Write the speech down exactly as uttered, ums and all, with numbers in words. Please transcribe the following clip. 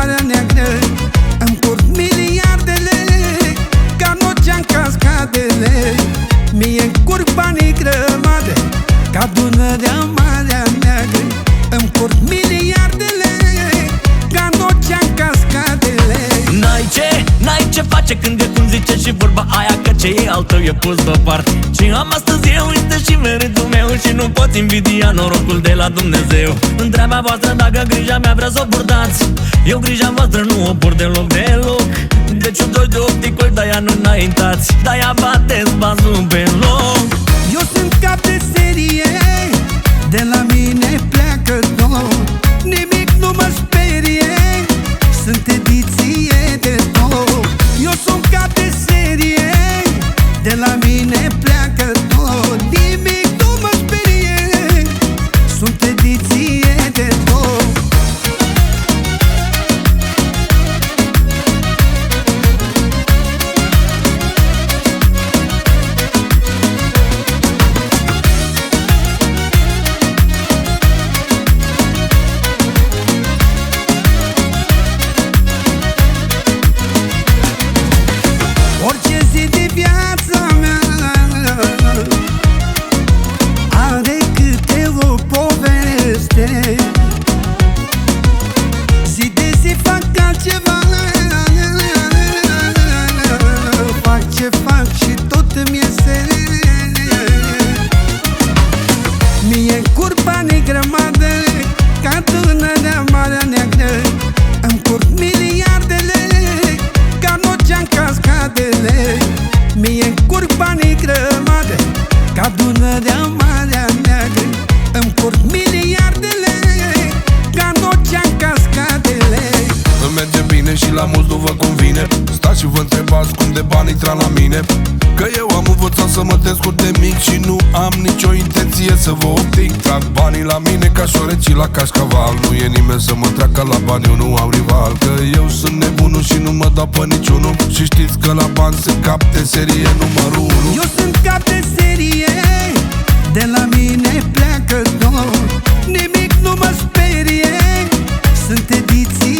Marea Neagră îmi curg miliardele ca nocea în cascadele. Mie-mi curg banii grămadă ca Dunărea, Marea Neagră. Îmi curg miliardele ca nocea în cascadele. N-ai ce, n-ai ce face când e cum zice și vorba aia că ce e al tău e pus deoparte. Ce am astăzi eu este și meritul meu și nu poți invidia norocul de la Dumnezeu. Întreaba voastră dacă grija mea vrea să o purtați, eu grija voastră nu o port deloc, deloc. Deci un doi de opticoli, de-aia nu înaintați, de-aia bateți bazul pe loc. Eu sunt cap de serie, de la mine pleacă tot, nimic nu mă sperie, sunt ediție de tot. Eu sunt cap de serie, de la mine pleacă tot, nimic nu mă sperie, sunt ediție de tot. Orice zi de viața mea are câte o poveste. Zi de zi fac altceva, fac ce fac și tot îmi iese. Mie curg banii grămadă ca Dunărea, Marea Neagră. Îmi curg miliardele ca nocea în cascadele. Mie-mi curg banii grămadă ca Dunărea, Marea Neagră. Îmi curg miliardele ca nocea în cascadele. Îmi merge bine și la mulți nu vă convine. Stați și vă întrebați cum de bani intra la mine, că eu am învățat să mă descurc de mic și nu am nicio intenție să vă obtic. Trag banii la mine ca șorecii la cașcaval. Nu e nimeni să mă treacă la bani, eu nu am rival, că eu sunt nebunul și nu mă dau pe niciunul. Și știți că la bani se cap de serie numărul unu. Eu sunt cap de serie, de la mine pleacă tot, nimic nu mă sperie, sunt ediție